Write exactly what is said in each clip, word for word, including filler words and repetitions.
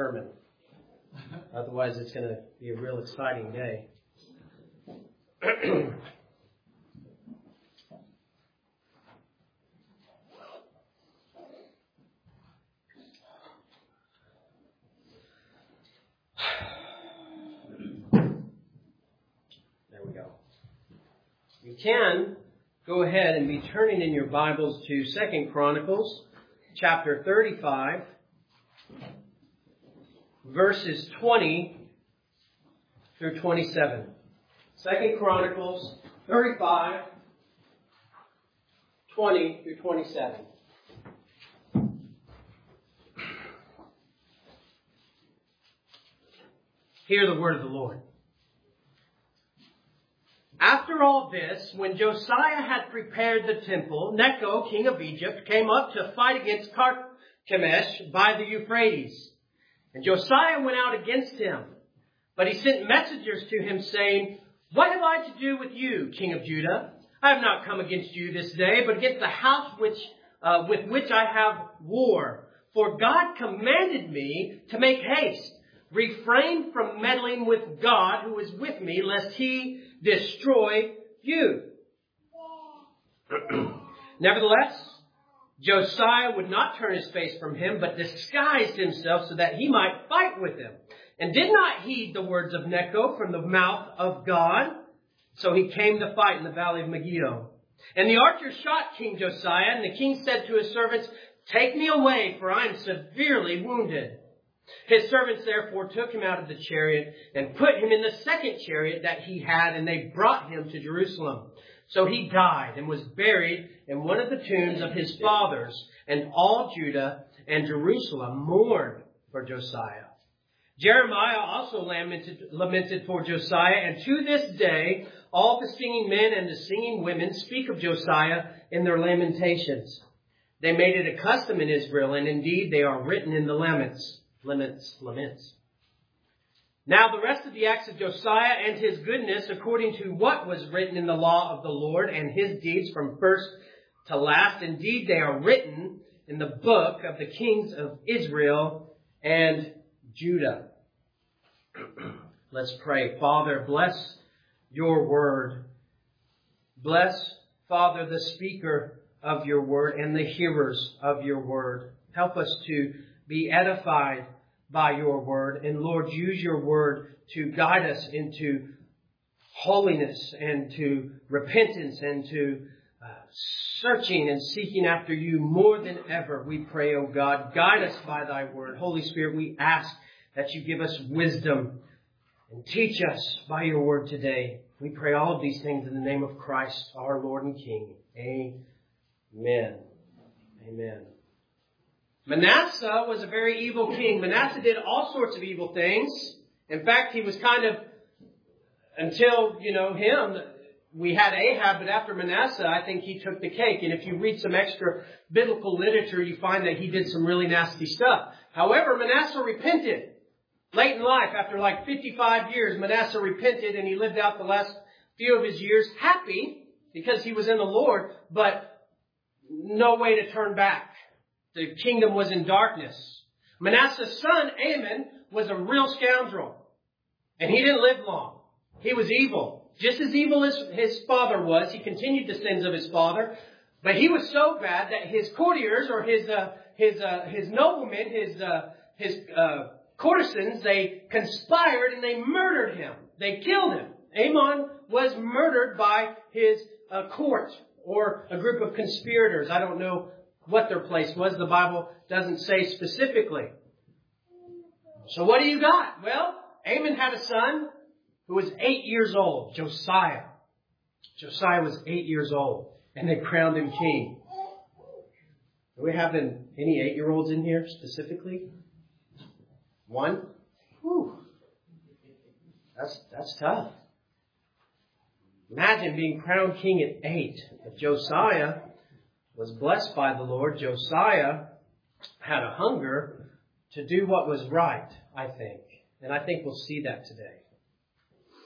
sermon. Otherwise, it's going to be a real exciting day. There we go. You can go ahead and be turning in your Bibles to Second Chronicles chapter thirty-five, verses twenty through twenty-seven. Second Chronicles thirty-five, twenty through twenty-seven. Hear the word of the Lord. After all this, when Josiah had prepared the temple, Necho, king of Egypt, came up to fight against Carchemish by the Euphrates. And Josiah went out against him. But he sent messengers to him, saying, "What have I to do with you, king of Judah? I have not come against you this day, but against the house which uh, with which I have war. For God commanded me to make haste. Refrain from meddling with God who is with me, lest he destroy you." Nevertheless, Josiah would not turn his face from him, but disguised himself so that he might fight with him, and did not heed the words of Necho from the mouth of God. So he came to fight in the valley of Megiddo. And the archers shot King Josiah, and the king said to his servants, "Take me away, for I am severely wounded." His servants therefore took him out of the chariot and put him in the second chariot that he had, and they brought him to Jerusalem. So he died and was buried in one of the tombs of his fathers, and all Judah and Jerusalem mourned for Josiah. Jeremiah also lamented, lamented for Josiah, and to this day all the singing men and the singing women speak of Josiah in their lamentations. They made it a custom in Israel, and indeed they are written in the laments. Laments, laments. Now the rest of the acts of Josiah and his goodness, according to what was written in the law of the Lord, and his deeds from first to last, indeed they are written in the book of the kings of Israel and Judah. Let's pray. Father, bless your word. Bless, Father, the speaker of your word and the hearers of your word. Help us to be edified by your word. And Lord, use your word to guide us into holiness and to repentance and to uh, searching and seeking after you more than ever. We pray, O God, guide us by thy word. Holy Spirit, we ask that you give us wisdom and teach us by your word today. We pray all of these things in the name of Christ, our Lord and King. Amen. Amen. Manasseh was a very evil king. Manasseh did all sorts of evil things. In fact, he was kind of, until, you know, him, we had Ahab, but after Manasseh, I think he took the cake. And if you read some extra biblical literature, you find that he did some really nasty stuff. However, Manasseh repented. Late in life, after like fifty-five years, Manasseh repented, and he lived out the last few of his years happy because he was in the Lord, but no way to turn back. The kingdom was in darkness. Manasseh's son, Amon, was a real scoundrel. And he didn't live long. He was evil. Just as evil as his father was. He continued the sins of his father. But he was so bad that his courtiers or his uh, his uh, his noblemen, his uh, his uh, courtesans, they conspired and they murdered him. They killed him. Amon was murdered by his uh, court or a group of conspirators. I don't know what their place was. The Bible doesn't say specifically. So what do you got? Well, Amon had a son who was eight years old, Josiah. Josiah was eight years old, and they crowned him king. Do we have any eight-year-olds in here specifically? One? Whew. That's, that's tough. Imagine being crowned king at eight. But Josiah was blessed by the Lord. Josiah had a hunger to do what was right, I think. And I think we'll see that today.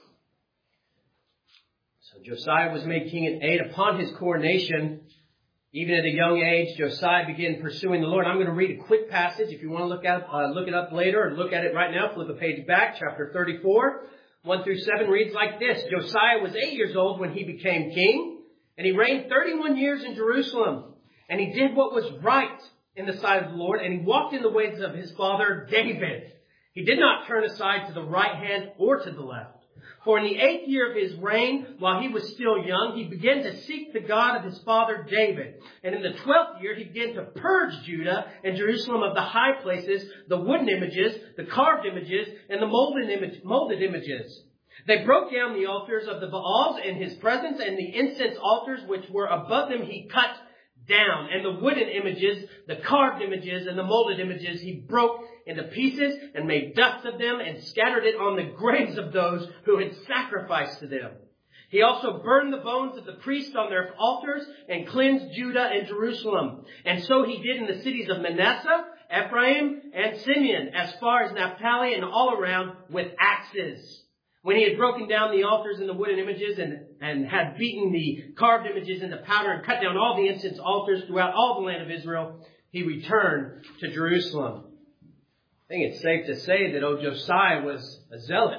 So Josiah was made king at eight. Upon his coronation, Even at a young age, Josiah began pursuing the Lord. I'm going to read a quick passage. If you want to look at uh, look it up later or look at it right now, flip a page back. Chapter thirty-four, one through seven reads like this. Josiah was eight years old when he became king, and he reigned thirty-one years in Jerusalem. And he did what was right in the sight of the Lord, and he walked in the ways of his father David. He did not turn aside to the right hand or to the left. For in the eighth year of his reign, while he was still young, he began to seek the God of his father David. And in the twelfth year, he began to purge Judah and Jerusalem of the high places, the wooden images, the carved images, and the molded, image, molded images. They broke down the altars of the Baals in his presence, and the incense altars which were above them he cut down. And the wooden images, the carved images, and the molded images he broke into pieces and made dust of them and scattered it on the graves of those who had sacrificed to them. He also burned the bones of the priests on their altars and cleansed Judah and Jerusalem. And so he did in the cities of Manasseh, Ephraim, and Simeon, as far as Naphtali and all around with axes. When he had broken down the altars and the wooden images and, and had beaten the carved images into powder and cut down all the incense altars throughout all the land of Israel, he returned to Jerusalem. I think it's safe to say that old Josiah was a zealot.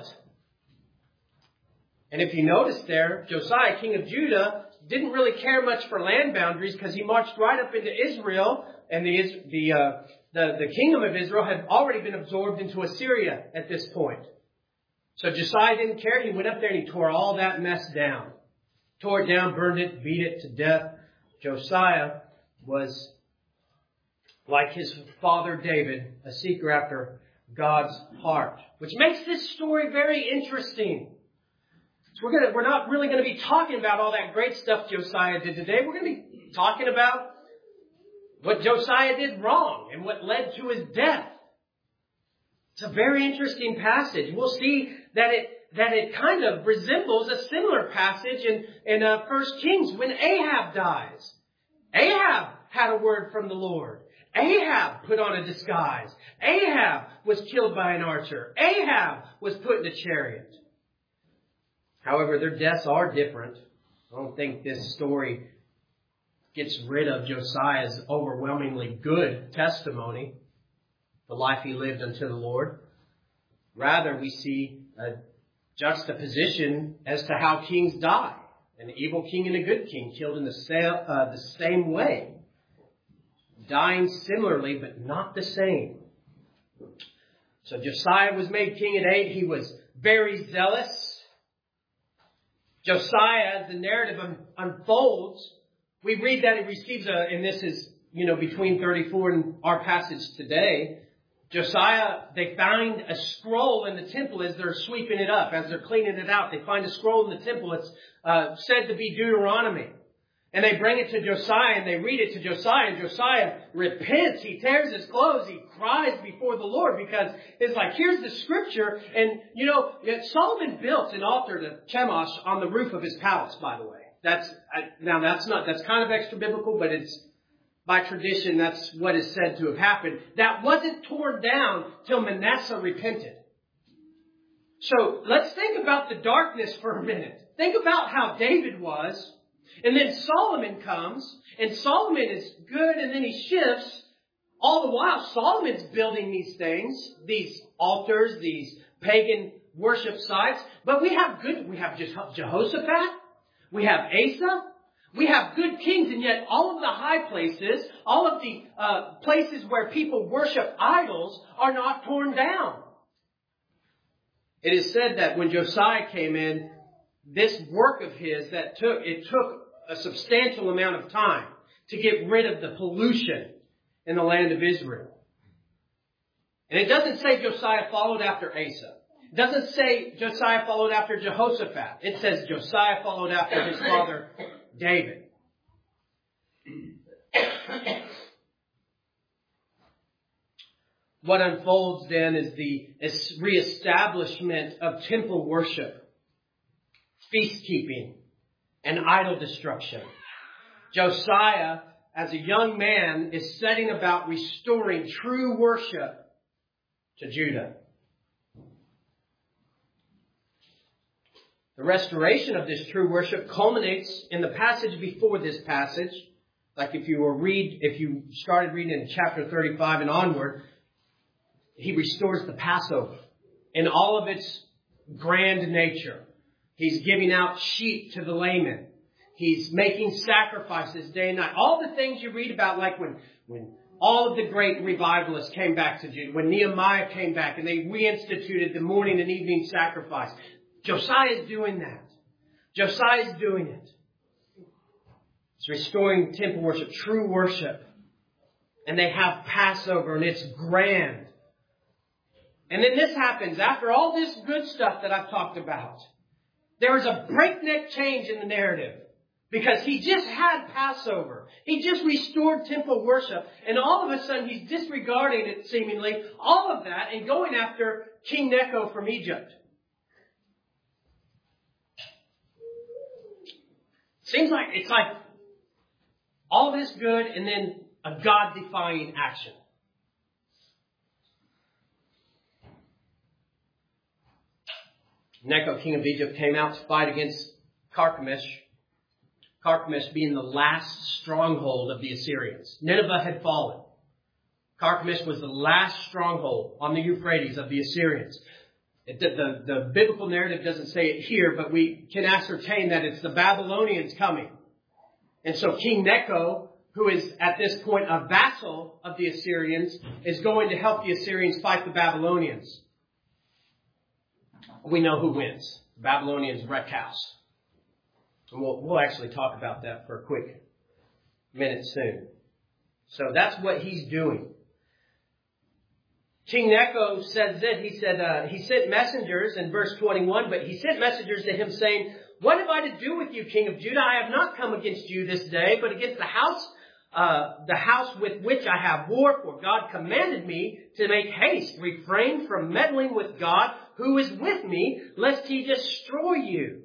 And if you notice there, Josiah, king of Judah, didn't really care much for land boundaries because he marched right up into Israel, and the the, uh, the the kingdom of Israel had already been absorbed into Assyria at this point. So Josiah didn't care. He went up there and he tore all that mess down. Tore it down, burned it, beat it to death. Josiah was, like his father David, a seeker after God's heart. Which makes this story very interesting. So we're gonna, we're not really going to be talking about all that great stuff Josiah did today. We're going to be talking about what Josiah did wrong and what led to his death. It's a very interesting passage. We'll see that it that it kind of resembles a similar passage in, in uh, First Kings when Ahab dies. Ahab had a word from the Lord. Ahab put on a disguise. Ahab was killed by an archer. Ahab was put in a chariot. However, their deaths are different. I don't think this story gets rid of Josiah's overwhelmingly good testimony, the life he lived unto the Lord. Rather, we see a juxtaposition as to how kings die. An evil king and a good king killed in the same, uh, the same way. Dying similarly, but not the same. So Josiah was made king at eight. He was very zealous. Josiah, as the narrative un- unfolds, we read that he receives a, and this is, you know, between thirty-four and our passage today, Josiah, they find a scroll in the temple as they're sweeping it up, as they're cleaning it out. They find a scroll in the temple. It's uh, said to be Deuteronomy. And they bring it to Josiah and they read it to Josiah. And Josiah repents. He tears his clothes. He cries before the Lord because it's like, here's the scripture. And, you know, Solomon built an altar to Chemosh on the roof of his palace, by the way. That's I, now that's not, that's kind of extra biblical, but it's, by tradition, that's what is said to have happened. That wasn't torn down till Manasseh repented. So let's think about the darkness for a minute. Think about how David was. And then Solomon comes. And Solomon is good. And then he shifts. All the while, Solomon's building these things. These altars. These pagan worship sites. But we have good. We have Jehoshaphat. We have Asa. We have good kings, and yet all of the high places, all of the uh, places where people worship idols are not torn down. It is said that when Josiah came in, this work of his that took, it took a substantial amount of time to get rid of the pollution in the land of Israel. And it doesn't say Josiah followed after Asa. It doesn't say Josiah followed after Jehoshaphat. It says Josiah followed after his father David. What unfolds then is the reestablishment of temple worship, feast-keeping, and idol destruction. Josiah, as a young man, is setting about restoring true worship to Judah. The restoration of this true worship culminates in the passage before this passage, Like if you were read, if you started reading in chapter thirty-five and onward, he restores the Passover in all of its grand nature. He's giving out sheep to the laymen. He's making sacrifices day and night. All the things you read about, like when, when all of the great revivalists came back to Judah, when Nehemiah came back and they reinstituted the morning and evening sacrifice. Josiah is doing that. Josiah is doing it. It's restoring temple worship, true worship. And they have Passover and it's grand. And then this happens after all this good stuff that I've talked about. There is a breakneck change in the narrative. Because he just had Passover. He just restored temple worship. And all of a sudden he's disregarding it seemingly, all of that, and going after King Necho from Egypt. Seems like it's like all this good and then a God-defying action. Necho, king of Egypt, came out to fight against Carchemish. Carchemish being the last stronghold of the Assyrians. Nineveh had fallen. Carchemish was the last stronghold on the Euphrates of the Assyrians. It, the, the, the biblical narrative doesn't say it here, but we can ascertain that it's the Babylonians coming. And so King Necho, who is at this point a vassal of the Assyrians, is going to help the Assyrians fight the Babylonians. We know who wins. The Babylonians wreck house. And we'll, we'll actually talk about that for a quick minute soon. So that's what he's doing. King Necho says that he said uh, he sent messengers in verse twenty-one, but he sent messengers to him saying, "What have I to do with you, King of Judah? I have not come against you this day, but against the house, uh, the house with which I have war. For God commanded me to make haste, refrain from meddling with God, who is with me, lest he destroy you."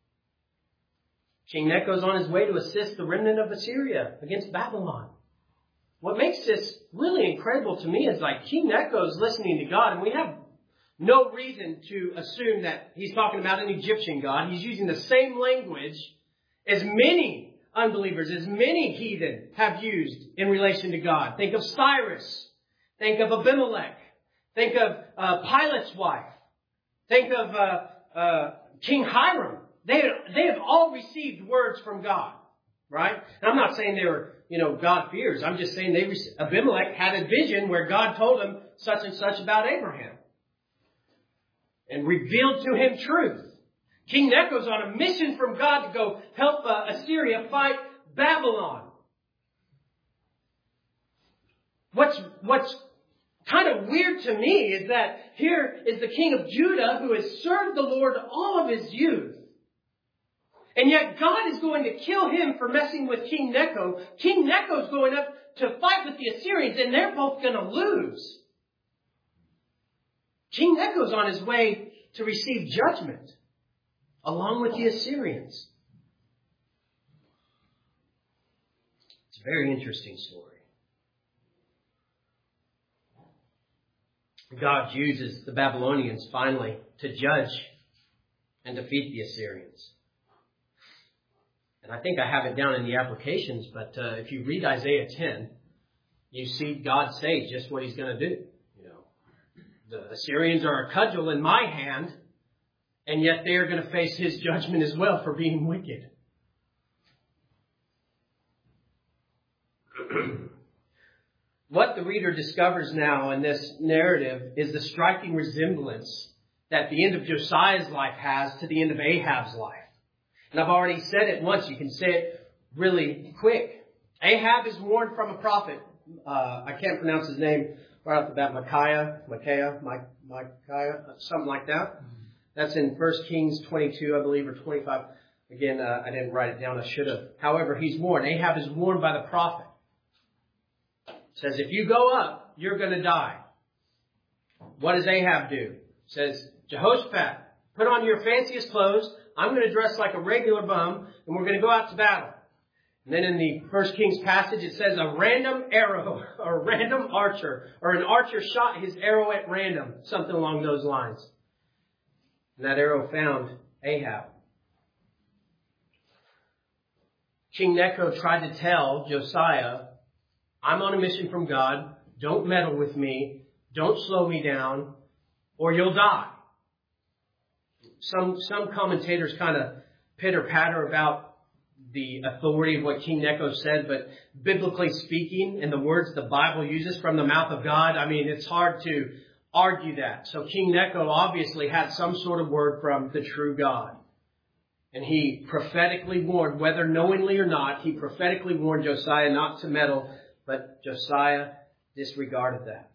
King Necho is on his way to assist the remnant of Assyria against Babylon. What makes this really incredible to me is like King Necho is listening to God, and we have no reason to assume that he's talking about an Egyptian God. He's using the same language as many unbelievers, as many heathen have used in relation to God. Think of Cyrus. Think of Abimelech. Think of uh, Pilate's wife. Think of uh, uh, King Hiram. They, they have all received words from God, right? And I'm not saying they were, you know, God-fears. I'm just saying they received, Abimelech had a vision where God told him such and such about Abraham and revealed to him truth. King Necho's on a mission from God to go help uh, Assyria fight Babylon. What's, what's kind of weird to me is that here is the king of Judah who has served the Lord all of his youth. And yet God is going to kill him for messing with King Necho. King Necho's going up to fight with the Assyrians, and they're both going to lose. King Necho's on his way to receive judgment, along with the Assyrians. It's a very interesting story. God uses the Babylonians finally to judge and defeat the Assyrians. And I think I have it down in the applications, but uh, if you read Isaiah ten, you see God say just what he's going to do. You know, the Assyrians are a cudgel in my hand, and yet they are going to face his judgment as well for being wicked. What the reader discovers now in this narrative is the striking resemblance that the end of Josiah's life has to the end of Ahab's life. And I've already said it once. You can say it really quick. Ahab is warned from a prophet. Uh, I can't pronounce his name right off the bat. Micaiah, Micaiah, Micaiah, something like that. That's in First Kings twenty-two, I believe, or twenty-five. Again, uh, I didn't write it down. I should have. However, he's warned. Ahab is warned by the prophet. It says, if you go up, you're going to die. What does Ahab do? It says, Jehoshaphat, put on your fanciest clothes. I'm going to dress like a regular bum, and we're going to go out to battle. And then in the First Kings passage, it says a random arrow, or a random archer, or an archer shot his arrow at random, something along those lines. And that arrow found Ahab. King Necho tried to tell Josiah, I'm on a mission from God. Don't meddle with me. Don't slow me down, or you'll die. Some, some commentators kind of pitter-patter about the authority of what King Necho said, but biblically speaking, in the words the Bible uses from the mouth of God, I mean, it's hard to argue that. So King Necho obviously had some sort of word from the true God. And he prophetically warned, whether knowingly or not, he prophetically warned Josiah not to meddle, but Josiah disregarded that.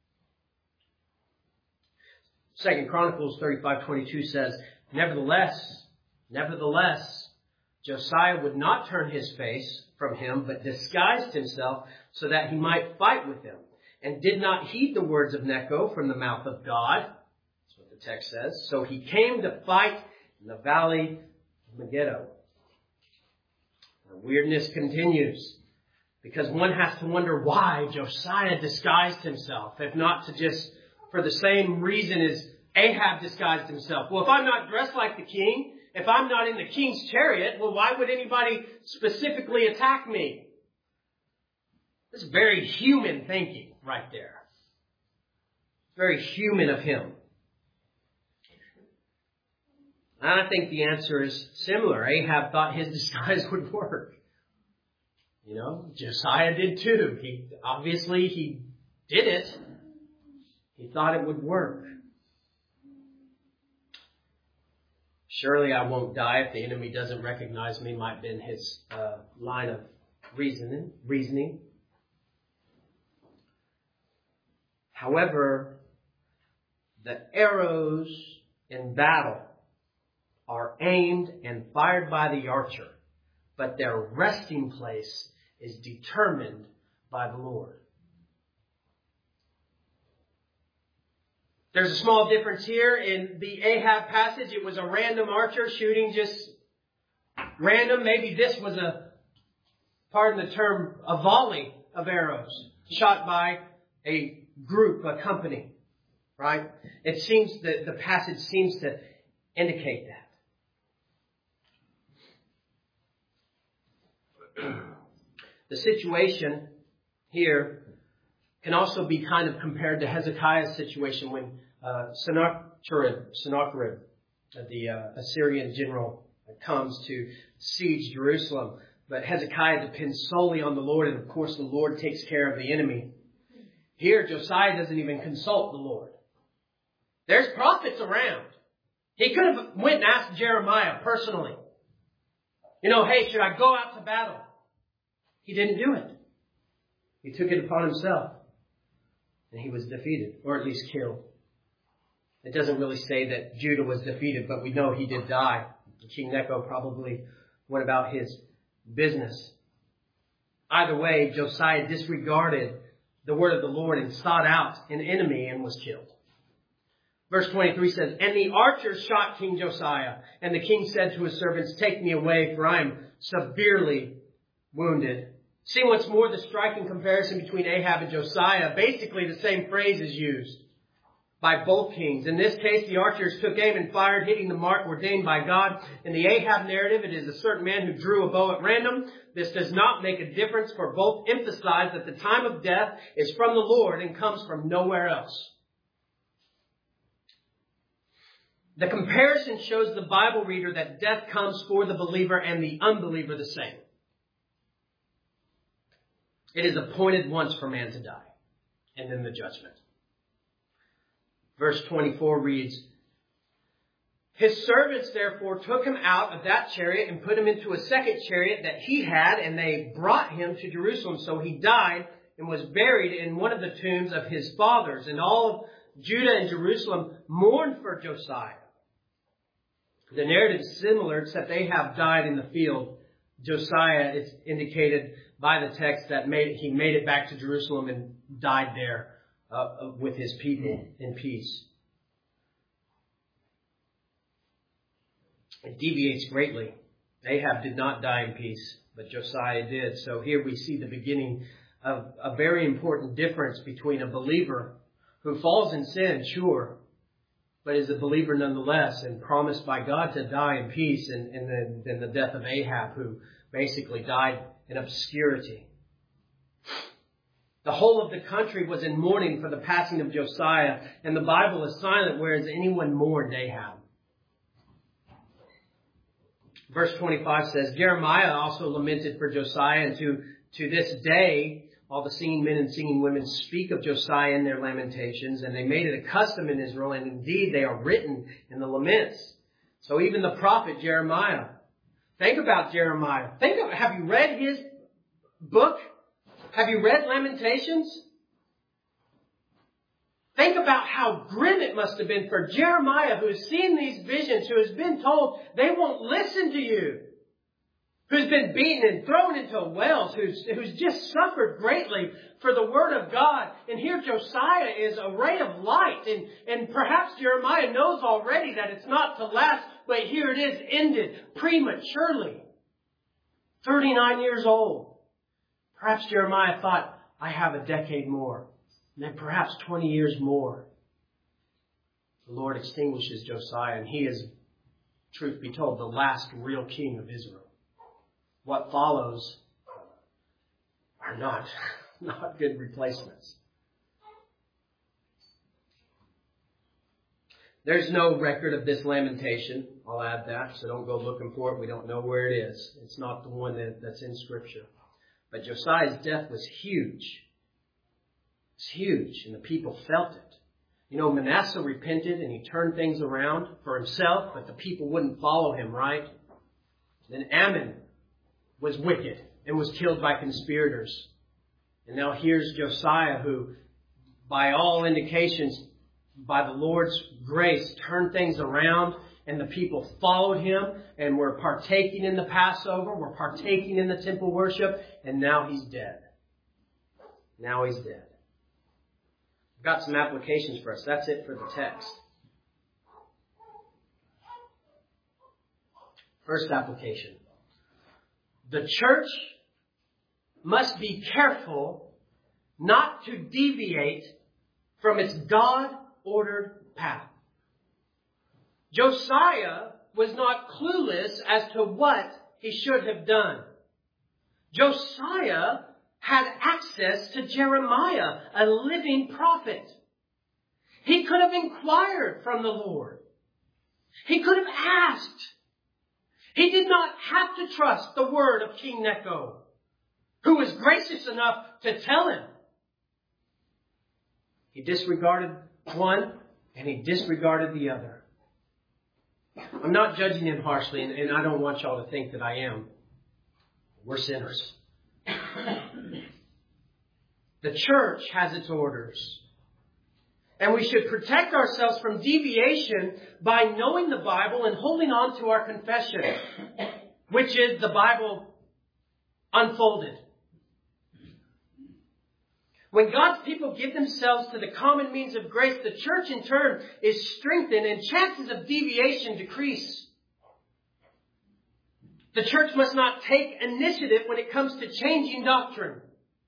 Second Chronicles thirty-five twenty-two says, Nevertheless, nevertheless, Josiah would not turn his face from him, but disguised himself so that he might fight with him, and did not heed the words of Necho from the mouth of God. That's what the text says. So he came to fight in the valley of Megiddo. The weirdness continues, because one has to wonder why Josiah disguised himself, if not to just for the same reason as Ahab disguised himself. Well, if I'm not dressed like the king, if I'm not in the king's chariot, well, why would anybody specifically attack me? This is very human thinking right there. Very human of him. And I think the answer is similar. Ahab thought his disguise would work. You know, Josiah did too. He obviously he did it. He thought it would work. Surely I won't die if the enemy doesn't recognize me, might have been his uh, line of reasoning. reasoning. However, the arrows in battle are aimed and fired by the archer, but their resting place is determined by the Lord. There's a small difference here. In the Ahab passage, it was a random archer shooting just random. Maybe this was a, pardon the term, a volley of arrows shot by a group, a company, right? It seems that the passage seems to indicate that. The situation here can also be kind of compared to Hezekiah's situation when uh, Sennacherib, Sennacherib, the uh, Assyrian general, comes to siege Jerusalem. But Hezekiah depends solely on the Lord, and of course the Lord takes care of the enemy. Here, Josiah doesn't even consult the Lord. There's prophets around. He could have went and asked Jeremiah personally. You know, hey, should I go out to battle? He didn't do it. He took it upon himself. And he was defeated, or at least killed. It doesn't really say that Judah was defeated, but we know he did die. King Necho probably went about his business. Either way, Josiah disregarded the word of the Lord and sought out an enemy and was killed. Verse twenty-three says, And the archers shot King Josiah, and the king said to his servants, Take me away, for I am severely wounded. See what's more, the striking comparison between Ahab and Josiah. Basically, the same phrase is used by both kings. In this case, the archers took aim and fired, hitting the mark ordained by God. In the Ahab narrative, it is a certain man who drew a bow at random. This does not make a difference, for both emphasize that the time of death is from the Lord and comes from nowhere else. The comparison shows the Bible reader that death comes for the believer and the unbeliever the same. It is appointed once for man to die, and then the judgment. Verse twenty-four reads, His servants therefore took him out of that chariot and put him into a second chariot that he had, and they brought him to Jerusalem. So he died and was buried in one of the tombs of his fathers. And all of Judah and Jerusalem mourned for Josiah. The narrative is similar, except Ahab died in the field. Josiah, it's indicated by the text that made, he made it back to Jerusalem and died there uh, with his people in peace. It deviates greatly. Ahab did not die in peace, but Josiah did. So here we see the beginning of a very important difference between a believer who falls in sin, sure, but is a believer nonetheless and promised by God to die in peace, and, and then, then the death of Ahab, who basically died in obscurity. The whole of the country was in mourning for the passing of Josiah, and the Bible is silent, whereas anyone mourned Ahab. Verse twenty-five says, Jeremiah also lamented for Josiah, and to, to this day, all the singing men and singing women speak of Josiah in their lamentations, and they made it a custom in Israel, and indeed they are written in the laments. So even the prophet Jeremiah, think about Jeremiah. Think of, have you read his book? Have you read Lamentations? Think about how grim it must have been for Jeremiah, who has seen these visions, who has been told they won't listen to you, who's been beaten and thrown into wells, who's, who's just suffered greatly for the word of God. And here Josiah is a ray of light. And, and perhaps Jeremiah knows already that it's not to last, but here it is, ended prematurely. thirty-nine years old. Perhaps Jeremiah thought, I have a decade more. And then perhaps twenty years more. The Lord extinguishes Josiah, and he is, truth be told, the last real king of Israel. What follows are not, not good replacements. There's no record of this lamentation. I'll add that, so don't go looking for it. We don't know where it is. It's not the one that, that's in Scripture. But Josiah's death was huge. It's huge, and the people felt it. You know, Manasseh repented, and he turned things around for himself, but the people wouldn't follow him, right? Then Ammon was wicked and was killed by conspirators. And now here's Josiah, who, by all indications, by the Lord's grace, turned things around, and the people followed him and were partaking in the Passover, were partaking in the temple worship, and now he's dead. Now he's dead. I've got some applications for us. That's it for the text. First application. The church must be careful not to deviate from its God-ordered path. Josiah was not clueless as to what he should have done. Josiah had access to Jeremiah, a living prophet. He could have inquired from the Lord. He could have asked. He did not have to trust the word of King Necho, who was gracious enough to tell him. He disregarded one and he disregarded the other. I'm not judging him harshly, and, and I don't want y'all to think that I am. We're sinners. The church has its orders. And we should protect ourselves from deviation by knowing the Bible and holding on to our confession, which is the Bible unfolded. When God's people give themselves to the common means of grace, the church in turn is strengthened and chances of deviation decrease. The church must not take initiative when it comes to changing doctrine.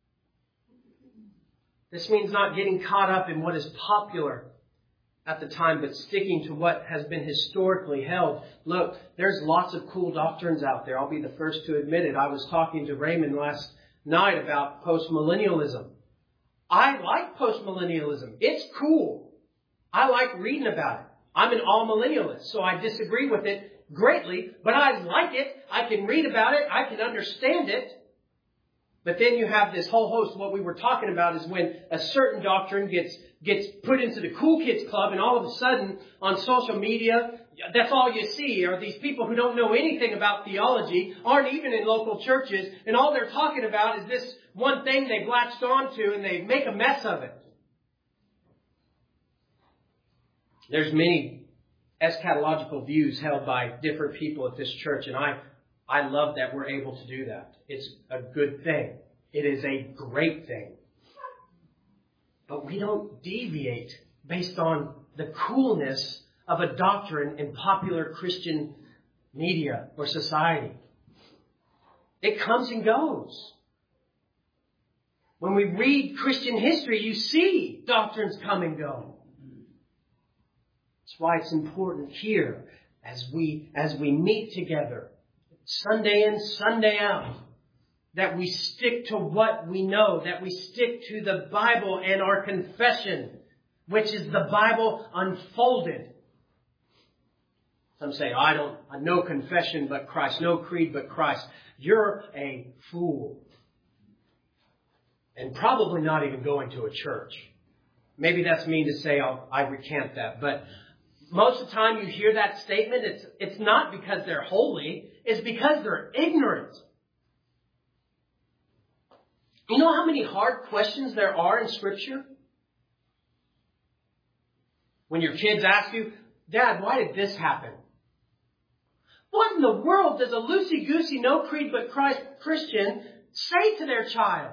This means not getting caught up in what is popular at the time, but sticking to what has been historically held. Look, there's lots of cool doctrines out there. I'll be the first to admit it. I was talking to Raymond last night about postmillennialism. I like postmillennialism. It's cool. I like reading about it. I'm an all-millennialist, so I disagree with it greatly, but I like it. I can read about it. I can understand it. But then you have this whole host. What we were talking about is when a certain doctrine gets gets put into the cool kids club, and all of a sudden on social media, that's all you see are these people who don't know anything about theology, aren't even in local churches, and all they're talking about is this one thing they've latched onto, and they make a mess of it. There's many eschatological views held by different people at this church, and I I love that we're able to do that. It's a good thing. It is a great thing. But we don't deviate based on the coolness of a doctrine in popular Christian media or society. It comes and goes. When we read Christian history, you see doctrines come and go. That's why it's important here as we as we meet together Sunday in, Sunday out. That we stick to what we know. That we stick to the Bible and our confession, which is the Bible unfolded. Some say, I don't, no confession but Christ, no creed but Christ. You're a fool. And probably not even going to a church. Maybe that's mean to say, I'll, I recant that. But most of the time you hear that statement, it's, it's not because they're holy. It's because they're ignorant. You know how many hard questions there are in Scripture? When your kids ask you, Dad, why did this happen? What in the world does a loosey-goosey, no creed but Christ Christian say to their child?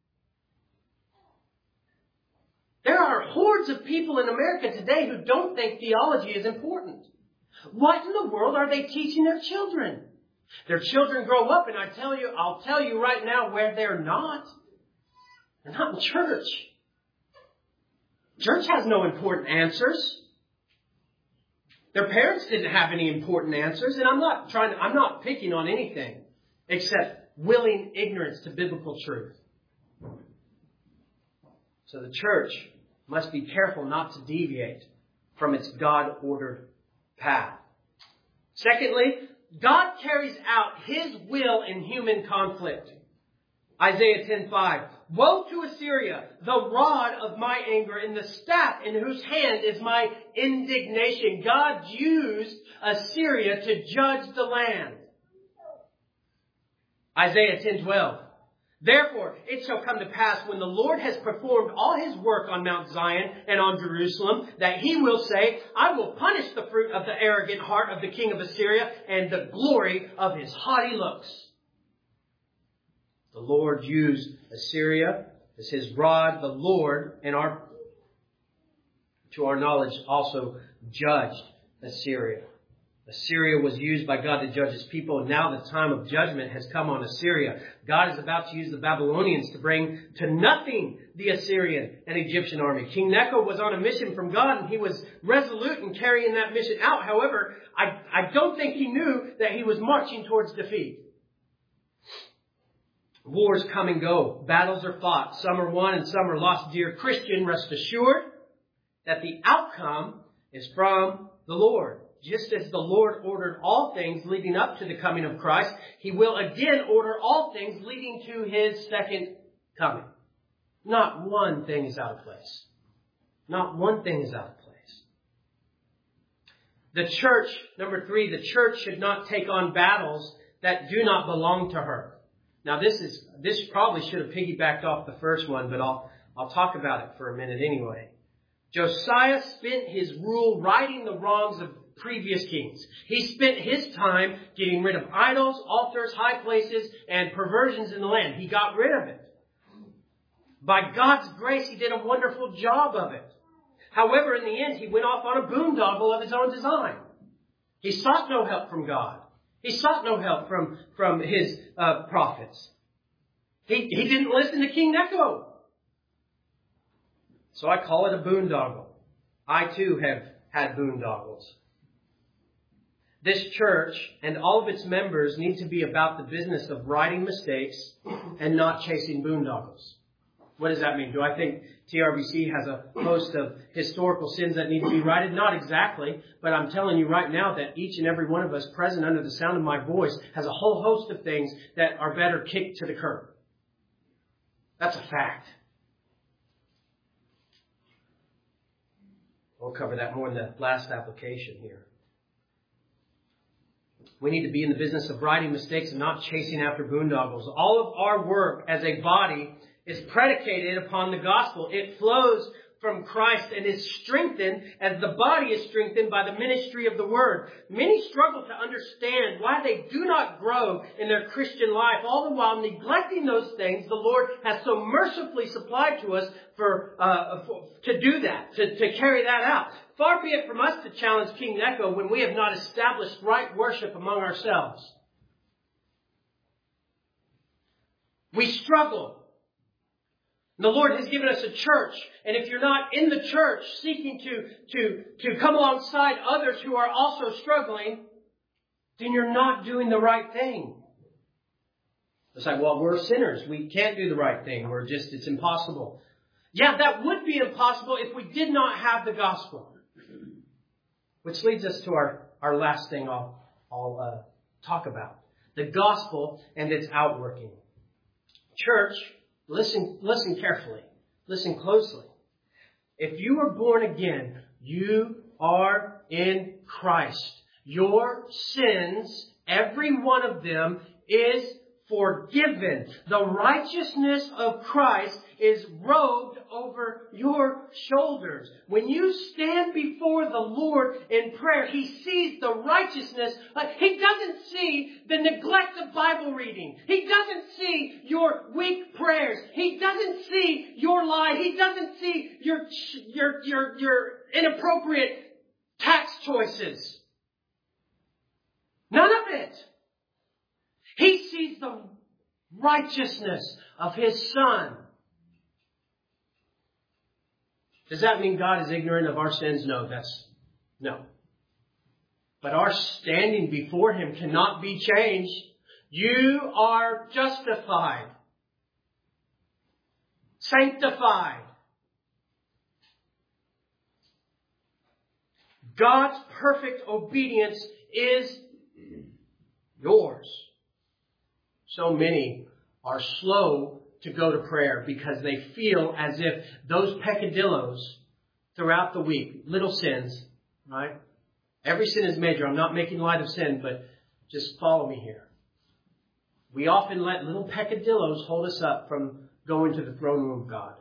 There are hordes of people in America today who don't think theology is important. What in the world are they teaching their children? Their children grow up, and I tell you, I'll tell you right now where they're not. They're not in church. Church has no important answers. Their parents didn't have any important answers, and I'm not trying to, I'm not picking on anything except willing ignorance to biblical truth. So the church must be careful not to deviate from its God-ordered path. Secondly, God carries out His will in human conflict. Isaiah ten five. Woe to Assyria, the rod of my anger, and the staff in whose hand is my indignation. God used Assyria to judge the land. Isaiah ten twelve. Therefore, it shall come to pass when the Lord has performed all His work on Mount Zion and on Jerusalem, that He will say, I will punish the fruit of the arrogant heart of the king of Assyria and the glory of his haughty looks. The Lord used Assyria as His rod. The Lord, in our, to our knowledge, also judged Assyria. Assyria was used by God to judge His people, and now the time of judgment has come on Assyria. God is about to use the Babylonians to bring to nothing the Assyrian and Egyptian army. King Necho was on a mission from God, and he was resolute in carrying that mission out. However, I, I don't think he knew that he was marching towards defeat. Wars come and go. Battles are fought. Some are won and some are lost. Dear Christian, rest assured that the outcome is from the Lord. Just as the Lord ordered all things leading up to the coming of Christ, He will again order all things leading to His second coming. Not one thing is out of place. Not one thing is out of place. The church, number three, the church should not take on battles that do not belong to her. Now this is, this probably should have piggybacked off the first one, but I'll, I'll talk about it for a minute anyway. Josiah spent his rule righting the wrongs of previous kings. He spent his time getting rid of idols, altars, high places, and perversions in the land. He got rid of it. By God's grace, he did a wonderful job of it. However, in the end, he went off on a boondoggle of his own design. He sought no help from God. He sought no help from, from his uh, prophets. He, he didn't listen to King Necho. So I call it a boondoggle. I too have had boondoggles. This church and all of its members need to be about the business of righting mistakes and not chasing boondoggles. What does that mean? Do I think T R B C has a host of historical sins that need to be righted? Not exactly, but I'm telling you right now that each and every one of us present under the sound of my voice has a whole host of things that are better kicked to the curb. That's a fact. We'll cover that more in the last application here. We need to be in the business of righting mistakes and not chasing after boondoggles. All of our work as a body is predicated upon the gospel. It flows from Christ and is strengthened as the body is strengthened by the ministry of the Word. Many struggle to understand why they do not grow in their Christian life, all the while neglecting those things the Lord has so mercifully supplied to us for, uh, for to do that, to, to carry that out. Far be it from us to challenge King Necho when we have not established right worship among ourselves. We struggle. The Lord has given us a church, and if you're not in the church seeking to, to, to come alongside others who are also struggling, then you're not doing the right thing. It's like, well, we're sinners. We can't do the right thing. We're just, it's impossible. Yeah, that would be impossible if we did not have the gospel. Which leads us to our, our last thing I'll, I'll uh, talk about. The gospel and its outworking. Church, listen, listen carefully. Listen closely. If you are born again, you are in Christ. Your sins, every one of them, is forgiven. The righteousness of Christ is robed over your shoulders. When you stand before the Lord in prayer, He sees the righteousness. He doesn't see the neglect of Bible reading. He doesn't see your weak prayers. He doesn't see your lie. He doesn't see your, your, your, your inappropriate tax choices. None of it. He sees the righteousness of His Son. Does that mean God is ignorant of our sins? No, that's, no. But our standing before Him cannot be changed. You are justified. Sanctified. God's perfect obedience is yours. So many are slow to go to prayer because they feel as if those peccadillos throughout the week, little sins, right? Every sin is major. I'm not making light of sin, but just follow me here. We often let little peccadillos hold us up from going to the throne room of God.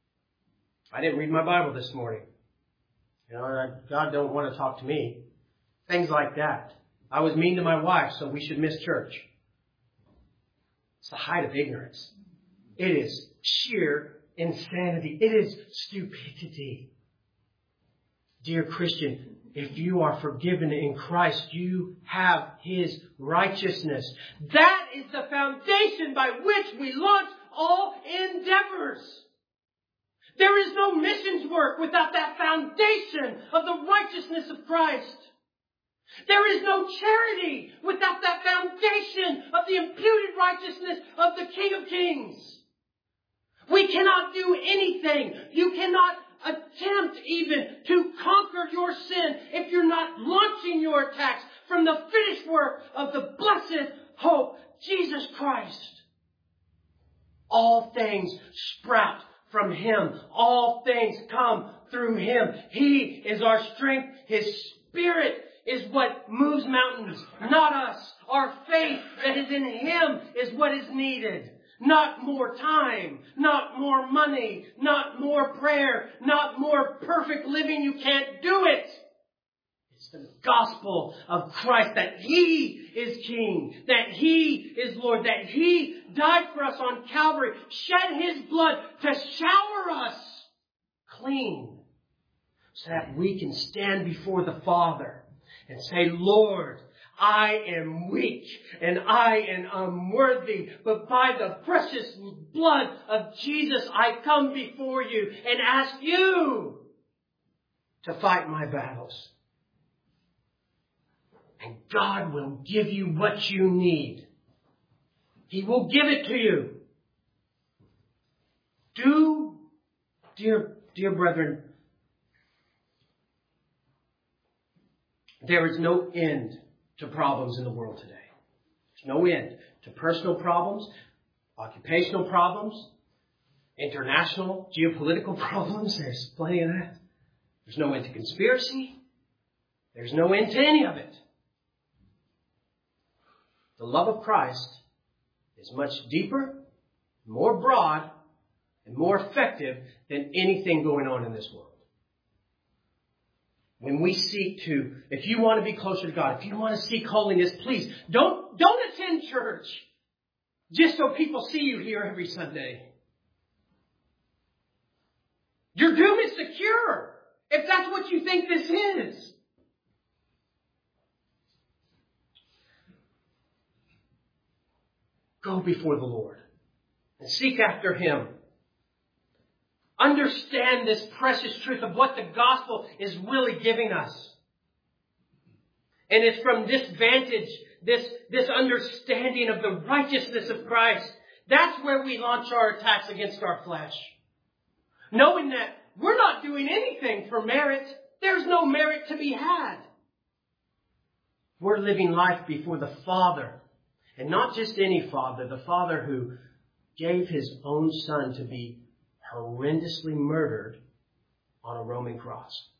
I didn't read my Bible this morning. You know, God don't want to talk to me. Things like that. I was mean to my wife, so we should miss church. It's the height of ignorance. It is sheer insanity. It is stupidity. Dear Christian, if you are forgiven in Christ, you have His righteousness. That is the foundation by which we launch all endeavors. There is no missions work without that foundation of the righteousness of Christ. There is no charity without that foundation of the imputed righteousness of the King of Kings. We cannot do anything. You cannot attempt even to conquer your sin if you're not launching your attacks from the finished work of the blessed hope, Jesus Christ. All things sprout from Him. All things come through Him. He is our strength. His Spirit is what moves mountains, not us. Our faith that is in Him is what is needed. Not more time, not more money, not more prayer, not more perfect living. You can't do it. It's the gospel of Christ that He is King, that He is Lord, that He died for us on Calvary, shed His blood to shower us clean so that we can stand before the Father and say, Lord, I am weak and I am unworthy, but by the precious blood of Jesus, I come before you and ask you to fight my battles. And God will give you what you need. He will give it to you. Do, dear, dear brethren, there is no end to problems in the world today. There's no end to personal problems, occupational problems, international, geopolitical problems. There's plenty of that. There's no end to conspiracy. There's no end to any of it. The love of Christ is much deeper, more broad, and more effective than anything going on in this world. When we seek to, if you want to be closer to God, if you want to seek holiness, please don't, don't attend church just so people see you here every Sunday. Your doom is secure if that's what you think this is. Go before the Lord and seek after Him. Understand this precious truth of what the gospel is really giving us. And it's from this vantage, this, this understanding of the righteousness of Christ, that's where we launch our attacks against our flesh. Knowing that we're not doing anything for merit. There's no merit to be had. We're living life before the Father. And not just any Father, the Father who gave His own Son to be horrendously murdered on a Roman cross.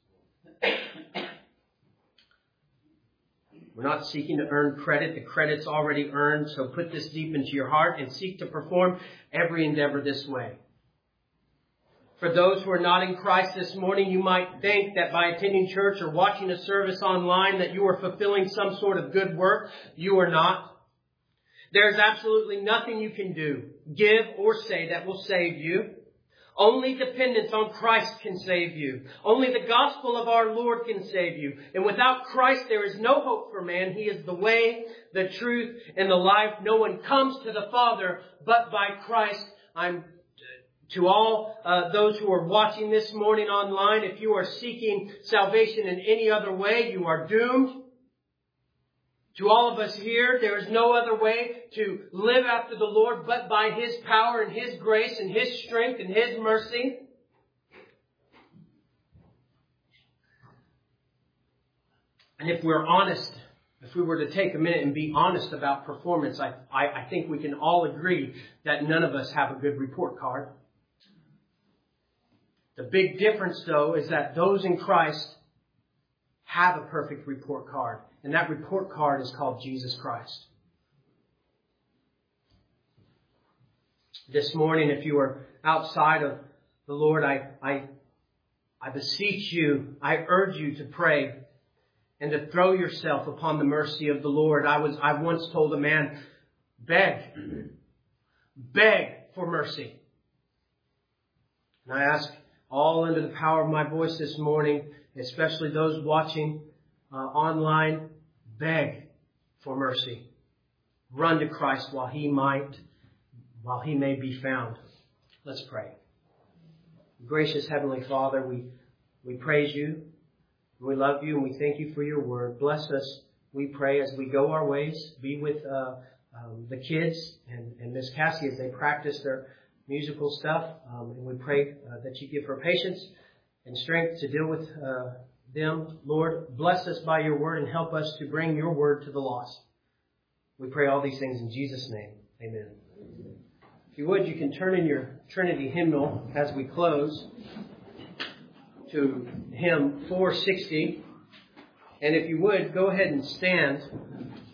We're not seeking to earn credit. The credit's already earned. So put this deep into your heart and seek to perform every endeavor this way. For those who are not in Christ this morning, you might think that by attending church or watching a service online that you are fulfilling some sort of good work. You are not. There's absolutely nothing you can do, give or say that will save you. Only dependence on Christ can save you. Only the gospel of our Lord can save you. And without Christ, there is no hope for man. He is the way, the truth, and the life. No one comes to the Father but by Christ. I'm To all uh, those who are watching this morning online, if you are seeking salvation in any other way, you are doomed. To all of us here, there is no other way to live after the Lord but by His power and His grace and His strength and His mercy. And if we're honest, if we were to take a minute and be honest about performance, I, I, I think we can all agree that none of us have a good report card. The big difference, though, is that those in Christ have a perfect report card. And that report card is called Jesus Christ. This morning, if you are outside of the Lord, I, I, I beseech you, I urge you to pray and to throw yourself upon the mercy of the Lord. I was, I once told a man, beg, beg for mercy. And I ask all under the power of my voice this morning, especially those watching uh, online, beg for mercy. Run to Christ while He might, while He may be found. Let's pray. Gracious Heavenly Father, we, we praise You, we love You, and we thank You for Your word. Bless us, we pray, as we go our ways. Be with uh, um, the kids and, and Miss Cassie as they practice their musical stuff, um, and we pray uh, that You give her patience and strength to deal with uh, them. Lord, bless us by Your word and help us to bring Your word to the lost. We pray all these things in Jesus' name. Amen. If you would, you can turn in your Trinity hymnal as we close to hymn four sixty. And if you would, go ahead and stand.